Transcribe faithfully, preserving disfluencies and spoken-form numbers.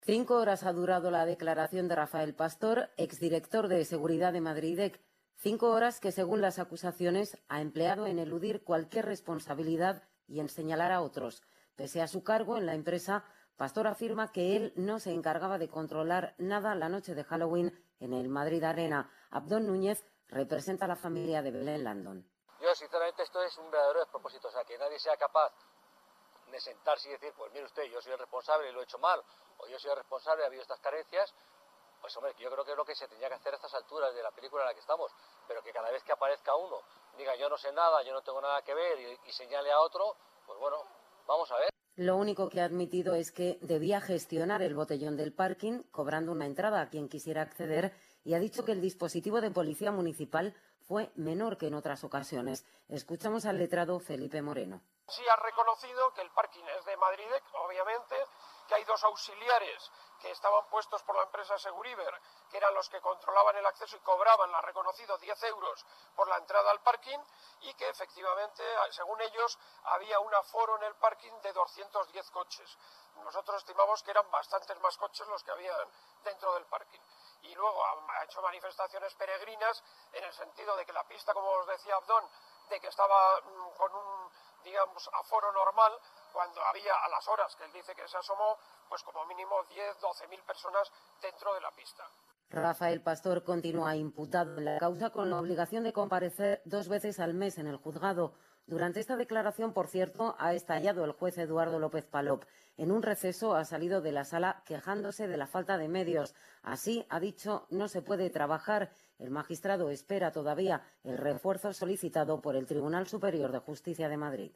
Cinco horas ha durado la declaración de Rafael Pastor, exdirector de Seguridad de Madridec. Cinco horas que, según las acusaciones, ha empleado en eludir cualquier responsabilidad y en señalar a otros. Pese a su cargo en la empresa, Pastor afirma que él no se encargaba de controlar nada la noche de Halloween en el Madrid Arena. Abdón Núñez representa a la familia de Belén Landón. Yo, sinceramente, esto es un verdadero despropósito. O sea, que nadie sea capaz de sentarse y decir, pues mire usted, yo soy el responsable y lo he hecho mal, o yo soy el responsable y ha habido estas carencias. Pues hombre, yo creo que es lo que se tendría que hacer a estas alturas de la película en la que estamos, pero que cada vez que aparezca uno diga yo no sé nada, yo no tengo nada que ver y, y señale a otro, pues bueno, vamos a ver. Lo único que ha admitido es que debía gestionar el botellón del parking, cobrando una entrada a quien quisiera acceder, y ha dicho que el dispositivo de policía municipal fue menor que en otras ocasiones. Escuchamos al letrado Felipe Moreno. Sí ha reconocido que el parking es de Madridec, obviamente, que hay dos auxiliares que estaban puestos por la empresa Seguriber, que eran los que controlaban el acceso y cobraban, la ha reconocido, diez euros por la entrada al parking, y que efectivamente, según ellos, había un aforo en el parking de doscientos diez coches. Nosotros estimamos que eran bastantes más coches los que había dentro del parking. Y luego ha hecho manifestaciones peregrinas en el sentido de que la pista, como os decía Abdón, de que estaba mmm, con un, digamos, aforo normal, cuando había a las horas que él dice que se asomó, pues como mínimo diez, doce mil personas dentro de la pista. Rafael Pastor continúa imputado en la causa con la obligación de comparecer dos veces al mes en el juzgado. Durante esta declaración, por cierto, ha estallado el juez Eduardo López Palop. En un receso ha salido de la sala quejándose de la falta de medios. Así, ha dicho, no se puede trabajar. El magistrado espera todavía el refuerzo solicitado por el Tribunal Superior de Justicia de Madrid.